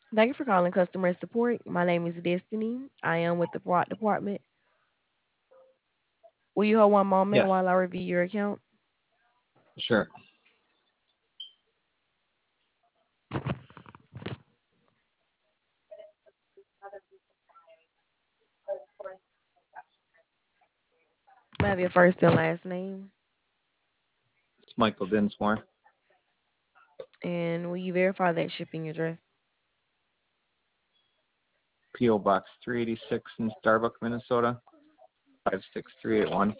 Thank you for calling customer support. My name is Destiny. I am with the fraud department. Will you hold one moment Yes, while I review your account? sure. May I have your first and last name? It's Michael Dinsmore, And will you verify that shipping address? P.O. Box 386 in Starbuck, Minnesota, 56381.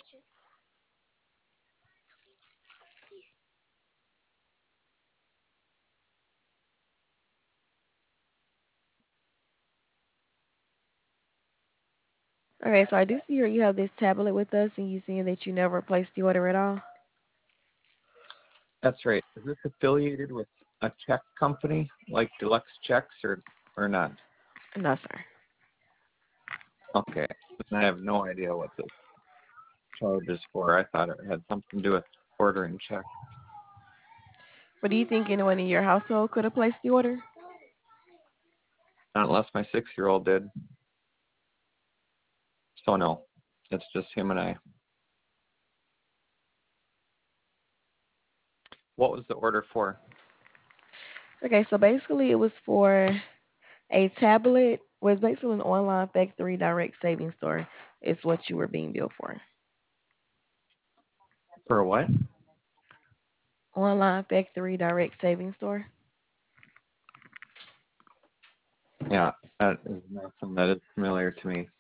Okay, so I do see here you have this tablet with us, and you seeing that you never placed the order at all? That's right. Is this affiliated with a check company like Deluxe Checks or not? No, sir. Okay. I have no idea what this charge is for. I thought it had something to do with ordering checks. But do you think anyone in your household could have placed the order? Not unless my 6-year-old did. So no, it's just him and I. What was the order for? Okay, so basically it was for a tablet. Was basically an online factory direct savings store. Is what you were being billed for. For what? Online factory direct savings store. Yeah, that is nothing that is familiar to me.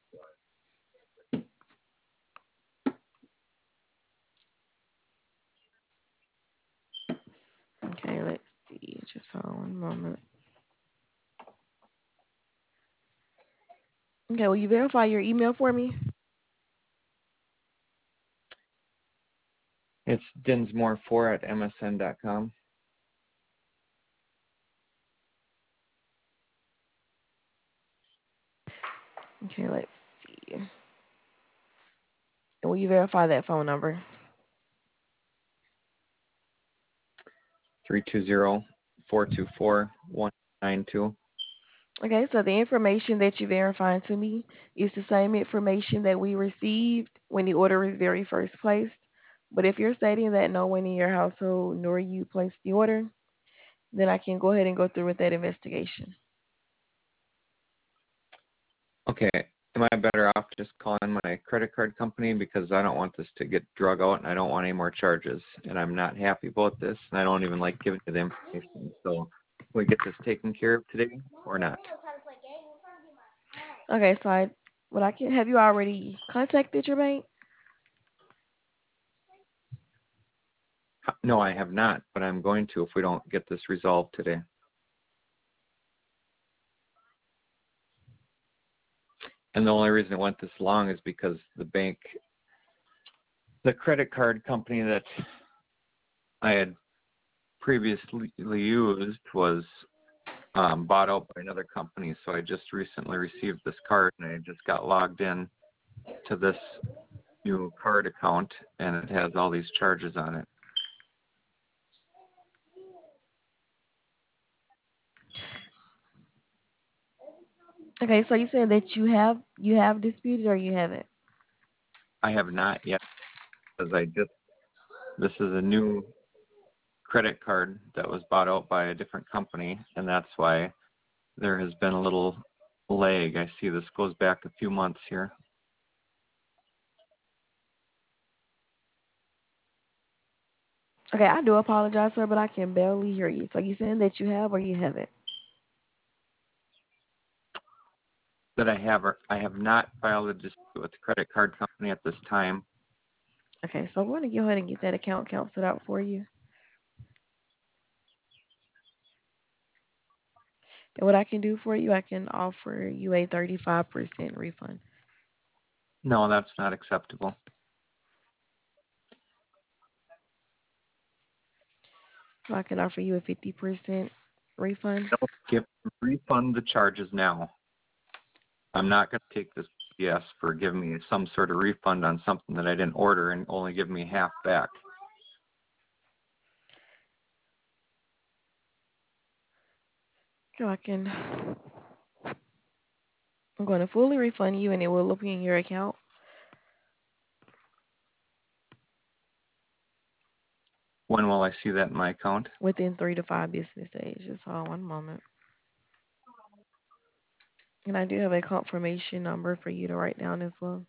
Okay, let's see. Just hold on one moment. Okay, will you verify your email for me? It's Dinsmore4 at msn.com. Okay, let's see. And will you verify that phone number? 320-424-192. Okay, so the information that you're verifying to me is the same information that we received when the order was very first placed. But if you're stating that no one in your household nor you placed the order, then I can go ahead and go through with that investigation. Okay, am I better off just calling my credit card company because I don't want this to get drug out and I don't want any more charges and I'm not happy about this and I don't even like giving you the information. So can we get this taken care of today or not? Okay, so what I can have you already contacted your bank? No, I have not, but I'm going to if we don't get this resolved today. And the only reason it went this long is because the credit card company that I had previously used was bought out by another company. So I just recently received this card and I just got logged in to this new card account and it has all these charges on it. Okay, so you said that you have disputed or you haven't? I have not yet because this is a new credit card that was bought out by a different company and that's why there has been a little lag. I see this goes back a few months here. Okay, I do apologize, sir, but I can barely hear you. So you saying that you have or you haven't? That I have not filed a dispute with the credit card company at this time. Okay, so I'm going to go ahead and get that account canceled out for you. And what I can do for you, I can offer you a 35% refund. No, that's not acceptable. So I can offer you a 50% refund. No, refund the charges now. I'm not going to take this BS for giving me some sort of refund on something that I didn't order and only give me half back. So I'm going to fully refund you and it will appear in your account When will I see that in my account? within 3 to 5 business days. Just hold on one moment. And I do have a confirmation number for you to write down as well.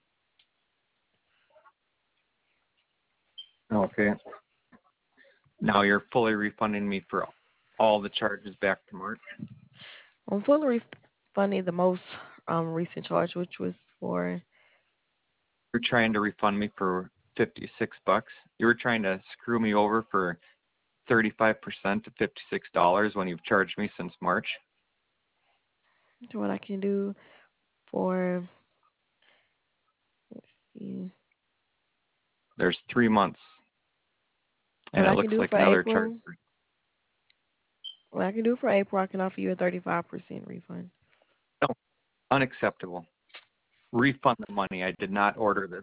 Okay. Now you're fully refunding me for all the charges back to March. I'm fully refunding the most recent charge, which was for You're trying to refund me for $56. You were trying to screw me over for 35% to $56 when you've charged me since March. what I can do for. Let's see. There's 3 months, and What it I can looks do like for another charge. April. What I can do for April, I can offer you a 35% refund. No, unacceptable. Refund the money. I did not order this.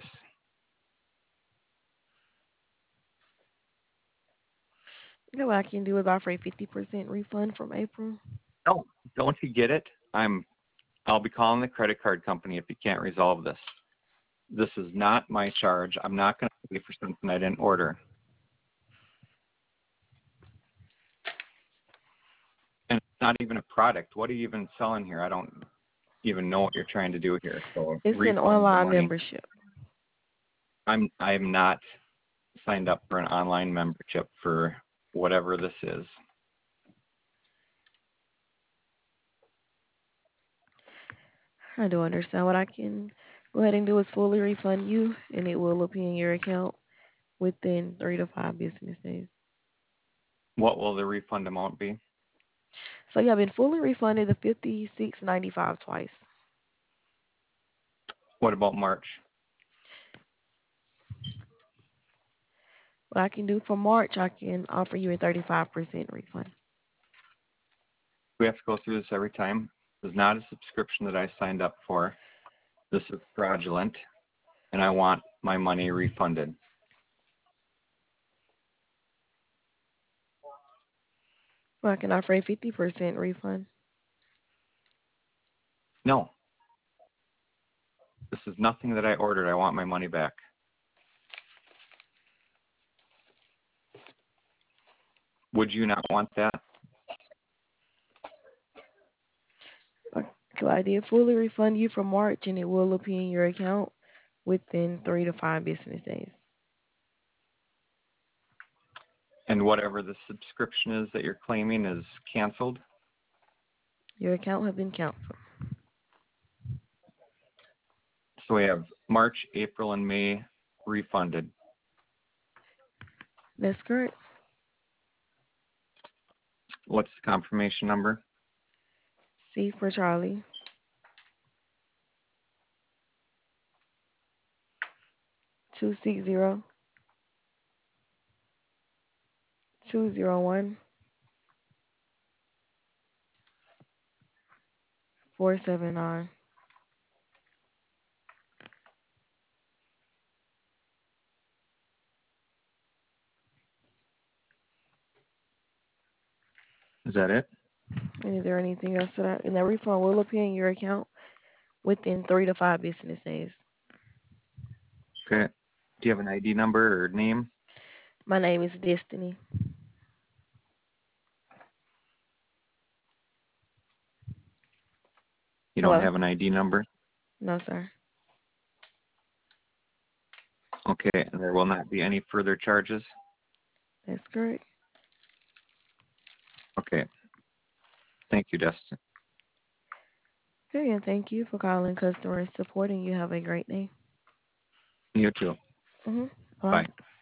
Yeah, what I can do is offer a 50% refund from April. No, don't you get it? I'll be calling the credit card company if you can't resolve this. This is not my charge. I'm not going to pay for something I didn't order. And it's not even a product. What are you even selling here? I don't even know what you're trying to do here. So It's an refund the online money. membership. I'm not signed up for an online membership for whatever this is. I do understand. What I can go ahead and do is fully refund you, and it will appear in your account within 3 to 5 business days. What will the refund amount be? So you have been fully refunded the $56.95 twice. What about March? What I can do for March, I can offer you a 35% refund. We have to go through this every time. This is not a subscription that I signed up for. This is fraudulent, and I want my money refunded. Well, I can offer a 50% refund. No, this is nothing that I ordered. I want my money back. Would you not want that? So I did fully refund you for March, and it will appear in your account within 3 to 5 business days. And whatever the subscription is that you're claiming is canceled? Your account has been canceled. So we have March, April, and May refunded. That's correct. What's the confirmation number? C for Charlie. 260 201 479. Is that it? And is there anything else and that refund will appear in your account within 3 to 5 business days. Okay. Do you have an ID number or name? My name is Destiny. You don't Hello? have an ID number? No, sir. Okay. And there will not be any further charges? That's correct. Okay. Thank you, Dustin. Okay, and thank you for calling customer support, and you have a great day. You too. Mm-hmm. Bye. Bye.